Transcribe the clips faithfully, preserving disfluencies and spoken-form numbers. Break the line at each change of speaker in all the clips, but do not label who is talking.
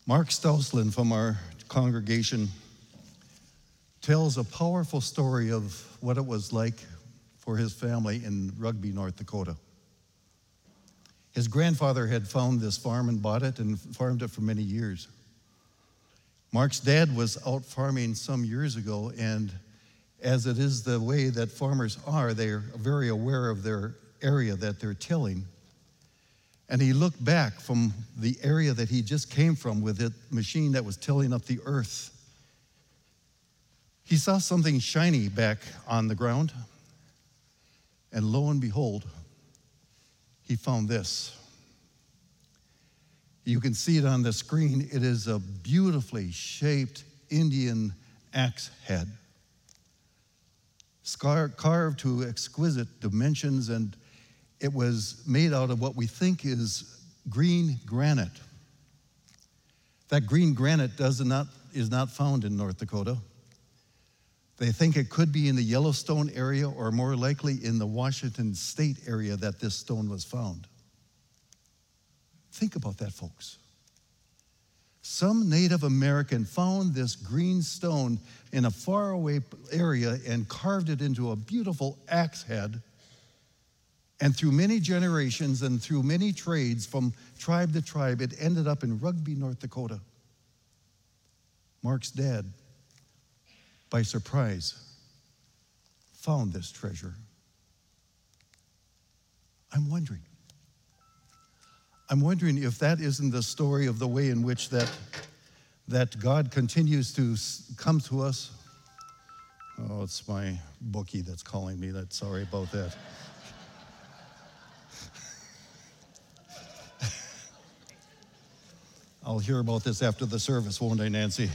Mark Stouslin from our congregation tells a powerful story of what it was like for his family in Rugby, North Dakota. His grandfather had found this farm and bought it and farmed it for many years. Mark's dad was out farming some years ago, and as it is the way that farmers are, they're very aware of their area that they're tilling. And he looked back from the area that he just came from with a machine that was tilling up the earth. He saw something shiny back on the ground, and lo and behold, he found this. You can see it on the screen. It is a beautifully shaped Indian axe head, scar- carved to exquisite dimensions, and it was made out of what we think is green granite. That green granite does not, is not found in North Dakota. They think it could be in the Yellowstone area, or more likely in the Washington State area that this stone was found. Think about that, folks. Some Native American found this green stone in a faraway area and carved it into a beautiful axe head. And through many generations and through many trades from tribe to tribe, it ended up in Rugby, North Dakota. Mark's dad, by surprise, found this treasure. I'm wondering. I'm wondering if that isn't the story of the way in which that, that God continues to come to us. Oh, it's my bookie that's calling me. That's sorry about that. I'll hear about this after the service, won't I, Nancy?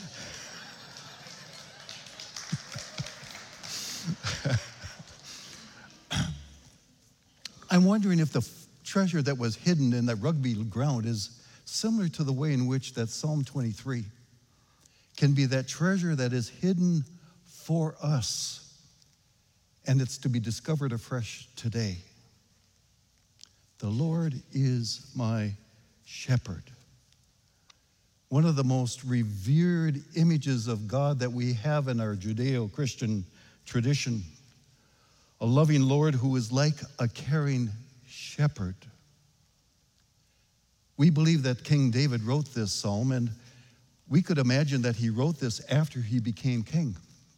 I'm wondering if the treasure that was hidden in that Rugby ground is similar to the way in which that Psalm twenty-three can be that treasure that is hidden for us, and it's to be discovered afresh today. The Lord is my shepherd. One of the most revered images of God that we have in our Judeo-Christian tradition, a loving Lord who is like a caring shepherd. We believe that King David wrote this psalm, and we could imagine that he wrote this after he became king.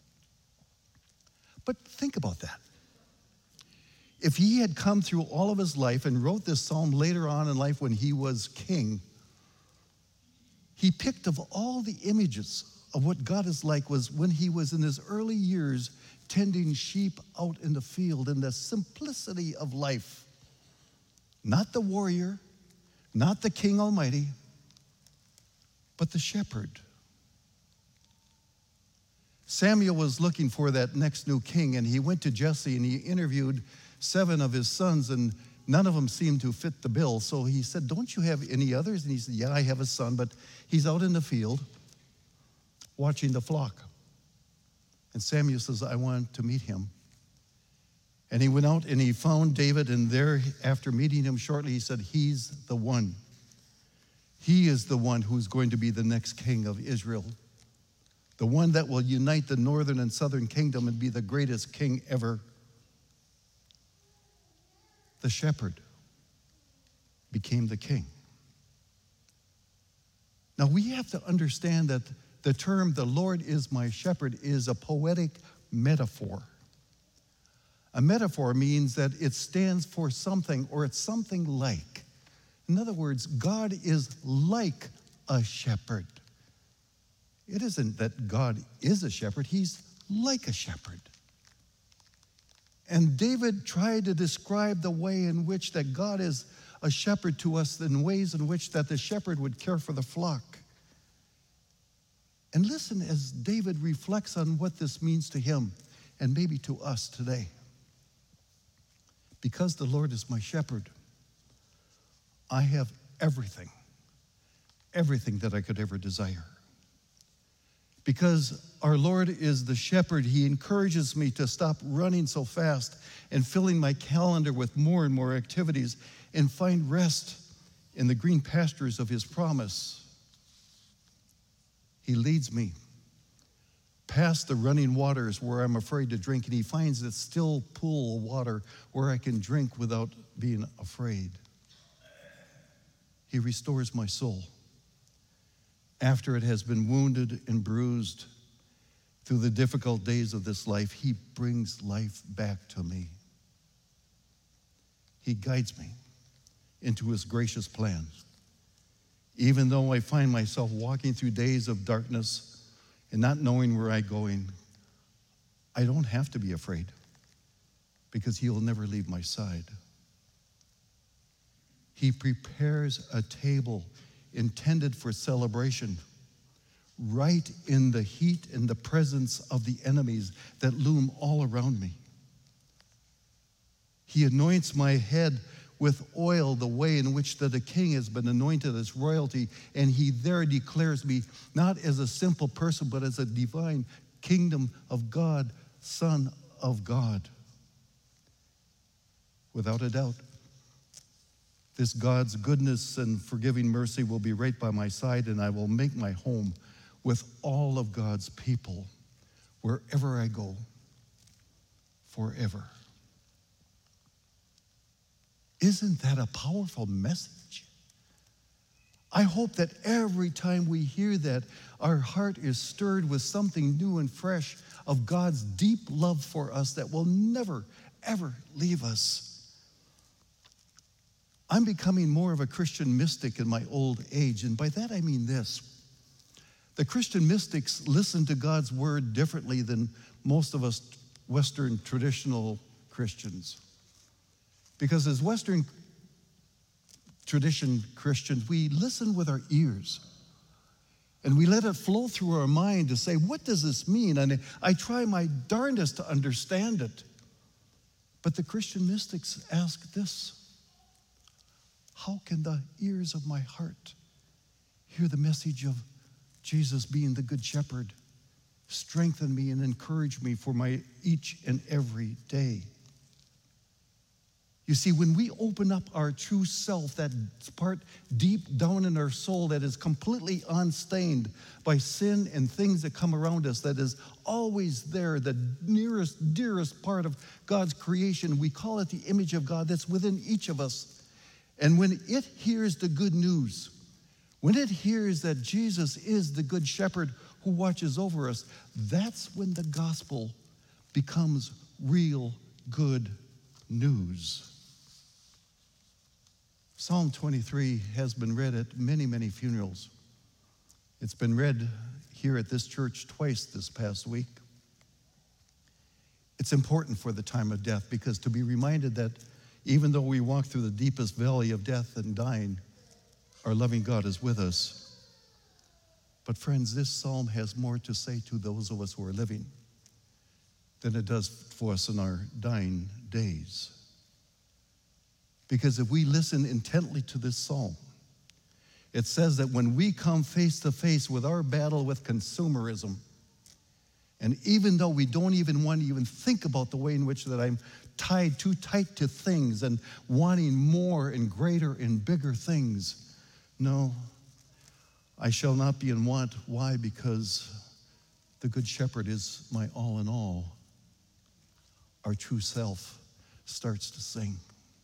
But think about that. If he had come through all of his life and wrote this psalm later on in life when he was king, he picked of all the images of what God is like was when he was in his early years tending sheep out in the field in the simplicity of life. Not the warrior, not the king almighty, but the shepherd. Samuel was looking for that next new king, and he went to Jesse and he interviewed seven of his sons, and none of them seemed to fit the bill. So he said, "Don't you have any others?" And he said, "Yeah, I have a son, but he's out in the field watching the flock." And Samuel says, "I want to meet him." And he went out and he found David, and there, after meeting him shortly, he said, "He's the one. He is the one who's going to be the next king of Israel, the one that will unite the northern and southern kingdom and be the greatest king ever." The shepherd became the king. Now we have to understand that the term, "the Lord is my shepherd," is a poetic metaphor. A metaphor means that it stands for something, or it's something like. In other words, God is like a shepherd. It isn't that God is a shepherd, he's like a shepherd. And David tried to describe the way in which that God is a shepherd to us, in ways in which that the shepherd would care for the flock. And listen as David reflects on what this means to him and maybe to us today. Because the Lord is my shepherd, I have everything, everything that I could ever desire. Because our Lord is the shepherd, he encourages me to stop running so fast and filling my calendar with more and more activities and find rest in the green pastures of his promise. He leads me past the running waters where I'm afraid to drink, and he finds that still pool of water where I can drink without being afraid. He restores my soul after it has been wounded and bruised through the difficult days of this life. He brings life back to me. He guides me into his gracious plan. Even though I find myself walking through days of darkness and not knowing where I'm going, I don't have to be afraid because he will never leave my side. He prepares a table intended for celebration right in the heat and the presence of the enemies that loom all around me. He anoints my head with oil the way in which that the king has been anointed as royalty, and he there declares me not as a simple person, but as a divine kingdom of God, Son of God. Without a doubt, this God's goodness and forgiving mercy will be right by my side, and I will make my home with all of God's people wherever I go, forever. Isn't that a powerful message? I hope that every time we hear that, our heart is stirred with something new and fresh of God's deep love for us that will never, ever leave us. I'm becoming more of a Christian mystic in my old age, and by that I mean this. The Christian mystics listen to God's word differently than most of us Western traditional Christians. Because as Western tradition Christians, we listen with our ears and we let it flow through our mind to say, what does this mean? And I try my darndest to understand it. But the Christian mystics ask this: how can the ears of my heart hear the message of Jesus being the good shepherd, strengthen me and encourage me for my each and every day? You see, when we open up our true self, that part deep down in our soul that is completely unstained by sin and things that come around us, that is always there, the nearest, dearest part of God's creation, we call it the image of God that's within each of us. And when it hears the good news, when it hears that Jesus is the good shepherd who watches over us, that's when the gospel becomes real good news. Psalm twenty-three has been read at many, many funerals. It's been read here at this church twice this past week. It's important for the time of death, because to be reminded that even though we walk through the deepest valley of death and dying, our loving God is with us. But friends, this psalm has more to say to those of us who are living than it does for us in our dying days. Because if we listen intently to this psalm, it says that when we come face to face with our battle with consumerism, and even though we don't even want to even think about the way in which that I'm tied too tight to things and wanting more and greater and bigger things, no, I shall not be in want. Why? Because the Good Shepherd is my all in all. Our true self starts to sing.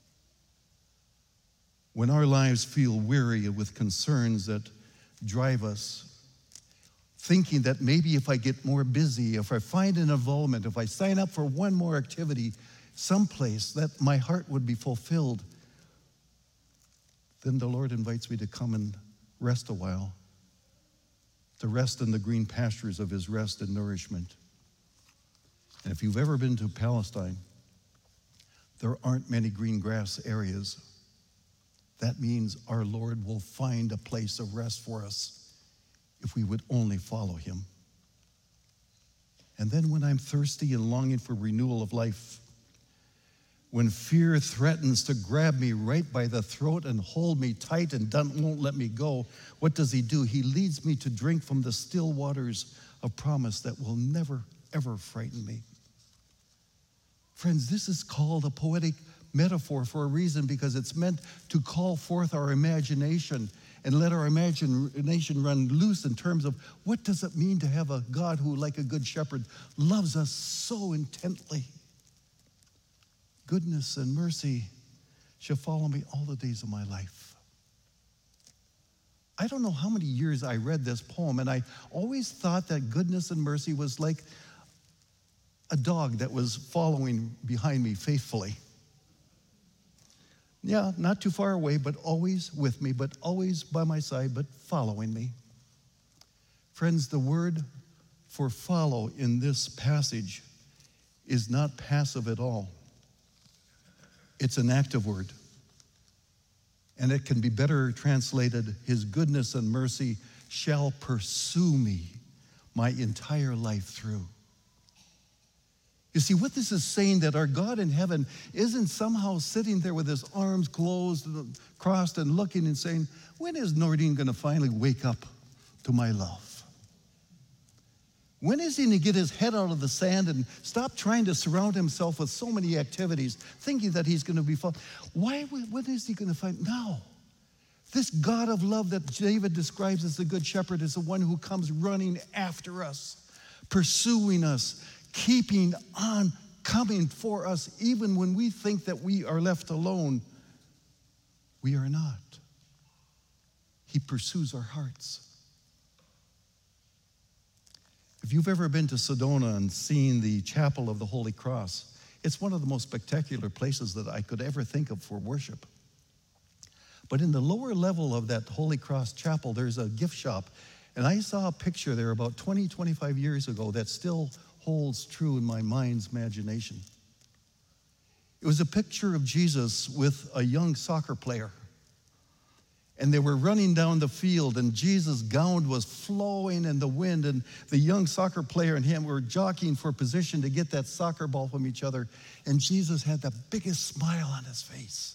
When our lives feel weary with concerns that drive us, thinking that maybe if I get more busy, if I find an involvement, if I sign up for one more activity someplace, that my heart would be fulfilled, then the Lord invites me to come and rest a while, to rest in the green pastures of his rest and nourishment. And if you've ever been to Palestine, there aren't many green grass areas. That means our Lord will find a place of rest for us if we would only follow him. And then when I'm thirsty and longing for renewal of life, when fear threatens to grab me right by the throat and hold me tight and won't let me go, what does he do? He leads me to drink from the still waters of promise that will never, ever frighten me. Friends, this is called a poetic metaphor for a reason, because it's meant to call forth our imagination and let our imagination run loose in terms of what does it mean to have a God who, like a good shepherd, loves us so intently. Goodness and mercy shall follow me all the days of my life. I don't know how many years I read this poem, and I always thought that goodness and mercy was like a dog that was following behind me faithfully. Yeah, not too far away, but always with me, but always by my side, but following me. Friends, the word for follow in this passage is not passive at all. It's an active word. And it can be better translated, his goodness and mercy shall pursue me my entire life through. You see, what this is saying, that our God in heaven isn't somehow sitting there with his arms closed and crossed and looking and saying, when is Nordine going to finally wake up to my love? When is he going to get his head out of the sand and stop trying to surround himself with so many activities, thinking that he's going to be fun? Why, when is he going to find? Now, this God of love that David describes as the good shepherd is the one who comes running after us, pursuing us, keeping on coming for us, even when we think that we are left alone. We are not. He pursues our hearts. If you've ever been to Sedona and seen the Chapel of the Holy Cross, it's one of the most spectacular places that I could ever think of for worship. But in the lower level of that Holy Cross Chapel, there's a gift shop. And I saw a picture there about twenty, twenty-five years ago that still holds true in my mind's imagination. It was a picture of Jesus with a young soccer player. And they were running down the field, and Jesus' gown was flowing in the wind, and the young soccer player and him were jockeying for position to get that soccer ball from each other. And Jesus had the biggest smile on his face.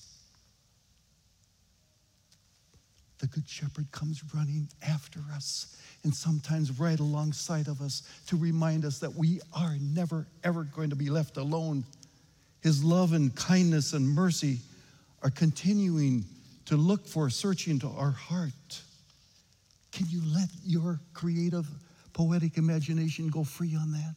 The Good Shepherd comes running after us, and sometimes right alongside of us, to remind us that we are never, ever going to be left alone. His love and kindness and mercy are continuing to look for, searching to our heart. Can you let your creative, poetic imagination go free on that?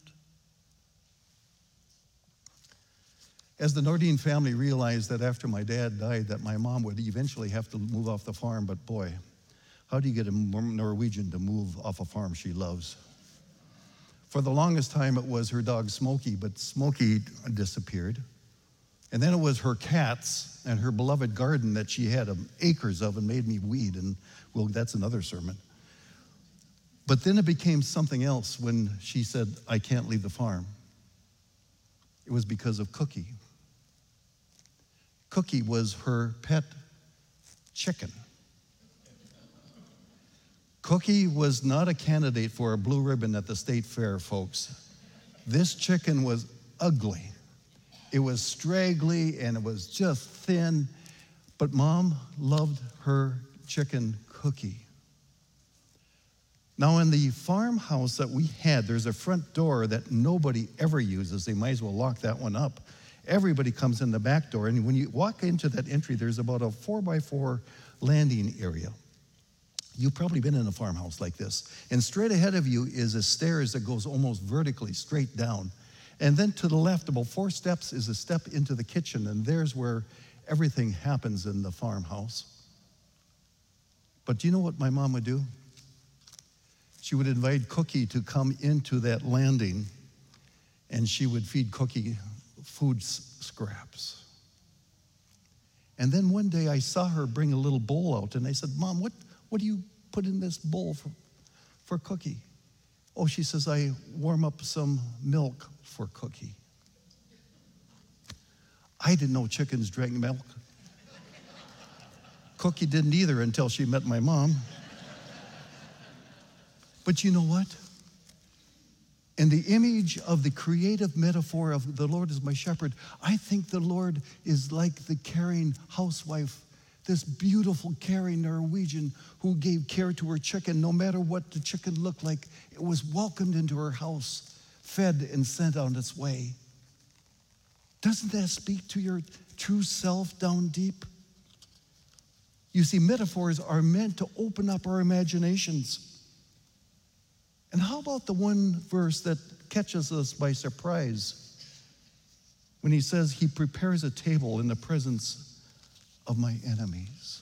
As the Nordine family realized that after my dad died, that my mom would eventually have to move off the farm, but boy, how do you get a Norwegian to move off a farm she loves? For the longest time, it was her dog Smokey, but Smokey disappeared. And then it was her cats and her beloved garden that she had acres of and made me weed, and well, that's another sermon. But then it became something else when she said, I can't leave the farm. It was because of Cookie. Cookie was her pet chicken. Cookie was not a candidate for a blue ribbon at the state fair, folks. This chicken was ugly. It was straggly and it was just thin, but Mom loved her chicken Cookie. Now, in the farmhouse that we had, there's a front door that nobody ever uses. They might as well lock that one up. Everybody comes in the back door, and when you walk into that entry, there's about a four by four landing area. You've probably been in a farmhouse like this. And straight ahead of you is a stairs that goes almost vertically straight down. And then to the left, about four steps, is a step into the kitchen, and there's where everything happens in the farmhouse. But do you know what my mom would do? She would invite Cookie to come into that landing, and she would feed Cookie food scraps. And then one day I saw her bring a little bowl out, and I said, Mom, what, what do you put in this bowl for, for Cookie? Oh, she says, I warm up some milk for Cookie. I didn't know chickens drank milk. Cookie didn't either until she met my mom. But you know what? In the image of the creative metaphor of the Lord as my shepherd, I think the Lord is like the caring housewife, this beautiful, caring Norwegian who gave care to her chicken. No matter what the chicken looked like, it was welcomed into her house, fed and sent on its way. Doesn't that speak to your true self down deep? You see, metaphors are meant to open up our imaginations. And how about the one verse that catches us by surprise when he says he prepares a table in the presence of my enemies?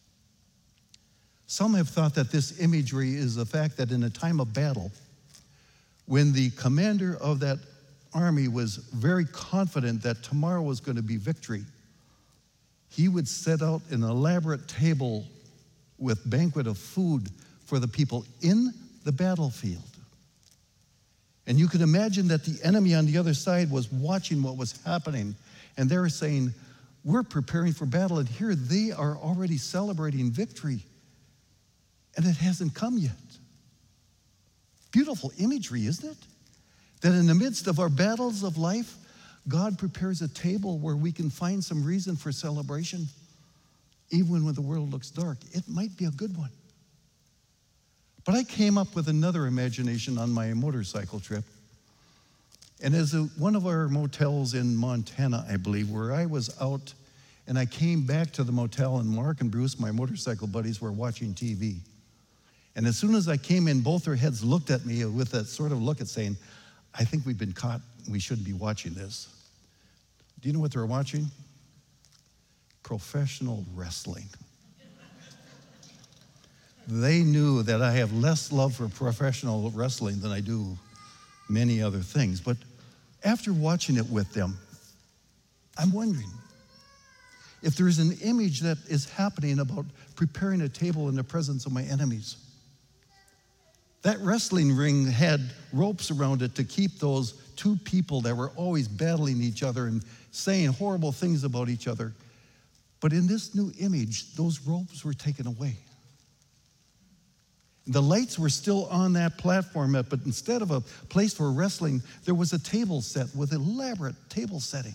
Some have thought that this imagery is the fact that in a time of battle, when the commander of that army was very confident that tomorrow was going to be victory, he would set out an elaborate table with banquet of food for the people in the battlefield. And you could imagine that the enemy on the other side was watching what was happening, and they were saying, we're preparing for battle, and here they are already celebrating victory, and it hasn't come yet. Beautiful imagery, isn't it? That in the midst of our battles of life, God prepares a table where we can find some reason for celebration. Even when the world looks dark, it might be a good one. But I came up with another imagination on my motorcycle trip. And as a, one of our motels in Montana, I believe, where I was out and I came back to the motel, and Mark and Bruce, my motorcycle buddies, were watching T V. And as soon as I came in, both their heads looked at me with that sort of look at saying, I think we've been caught. We shouldn't be watching this. Do you know what they're watching? Professional wrestling. They knew that I have less love for professional wrestling than I do many other things. But after watching it with them, I'm wondering if there is an image that is happening about preparing a table in the presence of my enemies. That wrestling ring had ropes around it to keep those two people that were always battling each other and saying horrible things about each other. But in this new image, those ropes were taken away. The lights were still on that platform, but instead of a place for wrestling, there was a table set with elaborate table setting.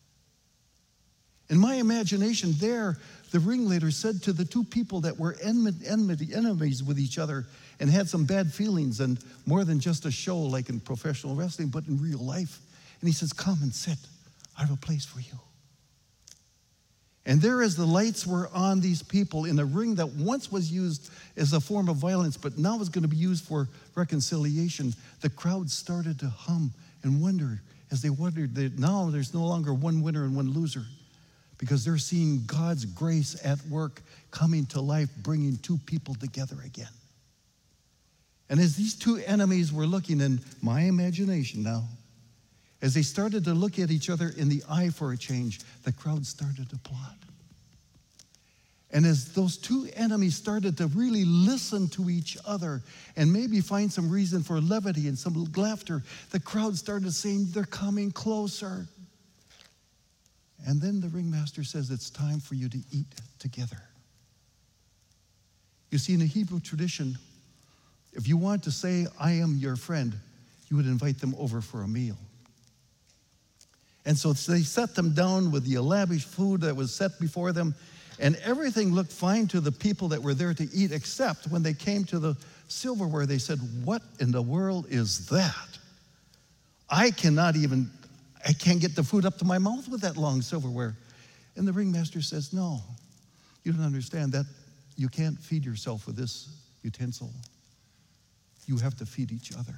In my imagination there, the ringleader said to the two people that were enmity, enmity, enemies with each other and had some bad feelings, and more than just a show like in professional wrestling, but in real life. And he says, come and sit. I have a place for you. And there, as the lights were on these people in a ring that once was used as a form of violence, but now is going to be used for reconciliation, the crowd started to hum and wonder as they wondered that now there's no longer one winner and one loser, because they're seeing God's grace at work coming to life, bringing two people together again. And as these two enemies were looking in my imagination now, as they started to look at each other in the eye for a change, the crowd started to applaud. And as those two enemies started to really listen to each other and maybe find some reason for levity and some laughter, the crowd started saying, they're coming closer. And then the ringmaster says, it's time for you to eat together. You see, in the Hebrew tradition, if you want to say, I am your friend, you would invite them over for a meal. And so they set them down with the lavish food that was set before them, and everything looked fine to the people that were there to eat, except when they came to the silverware, they said, what in the world is that? I cannot even, I can't get the food up to my mouth with that long silverware. And the ringmaster says, no, you don't understand that. You can't feed yourself with this utensil. You have to feed each other.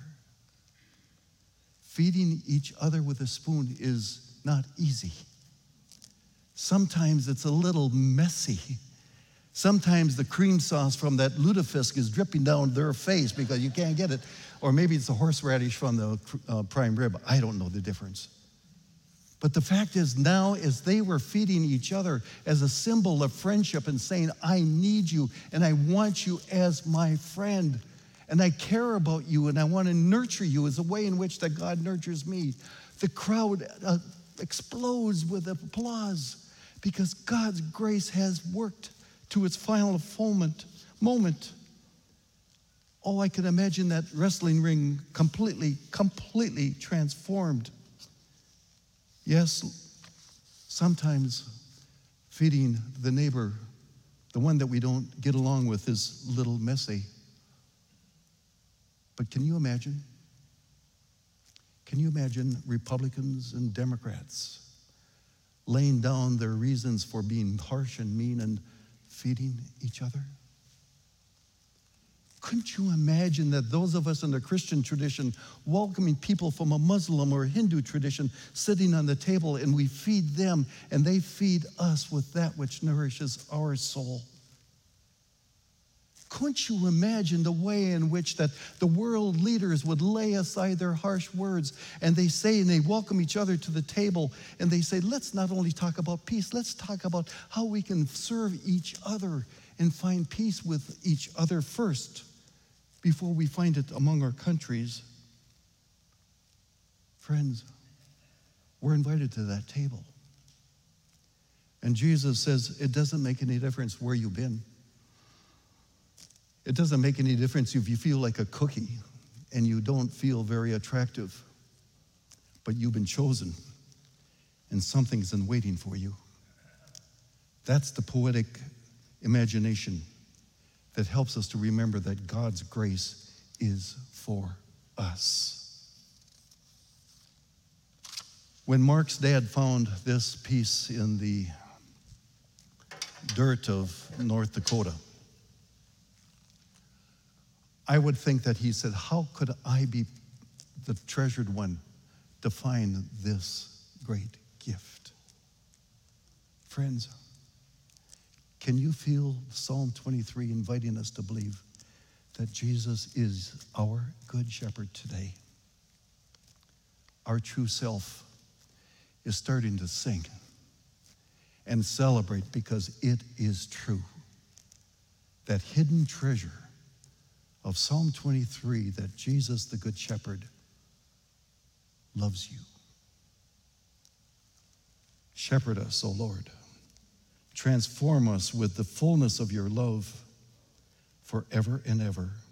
Feeding each other with a spoon is not easy. Sometimes it's a little messy. Sometimes the cream sauce from that lutefisk is dripping down their face because you can't get it. Or maybe it's the horseradish from the uh, prime rib. I don't know the difference. But the fact is, now as they were feeding each other as a symbol of friendship and saying, I need you and I want you as my friend, and I care about you, and I want to nurture you as a way in which that God nurtures me. The crowd uh, explodes with applause because God's grace has worked to its final moment. moment. Oh, I can imagine that wrestling ring completely, completely transformed. Yes, sometimes feeding the neighbor, the one that we don't get along with, is a little messy. But can you imagine? Can you imagine Republicans and Democrats laying down their reasons for being harsh and mean and feeding each other? Couldn't you imagine that those of us in the Christian tradition welcoming people from a Muslim or a Hindu tradition sitting on the table, and we feed them and they feed us with that which nourishes our soul? Couldn't you imagine the way in which that the world leaders would lay aside their harsh words, and they say, and they welcome each other to the table, and they say, let's not only talk about peace, let's talk about how we can serve each other and find peace with each other first before we find it among our countries. Friends, we're invited to that table. And Jesus says, it doesn't make any difference where you've been. It doesn't make any difference if you feel like a cookie and you don't feel very attractive, but you've been chosen and something's in waiting for you. That's the poetic imagination that helps us to remember that God's grace is for us. When Mark's dad found this piece in the dirt of North Dakota, I would think that he said, how could I be the treasured one to find this great gift? Friends, can you feel Psalm twenty-three inviting us to believe that Jesus is our good shepherd today? Our true self is starting to sing and celebrate because it is true. That hidden treasure of Psalm twenty-three, that Jesus, the Good Shepherd, loves you. Shepherd us, O Lord. Transform us with the fullness of your love forever and ever.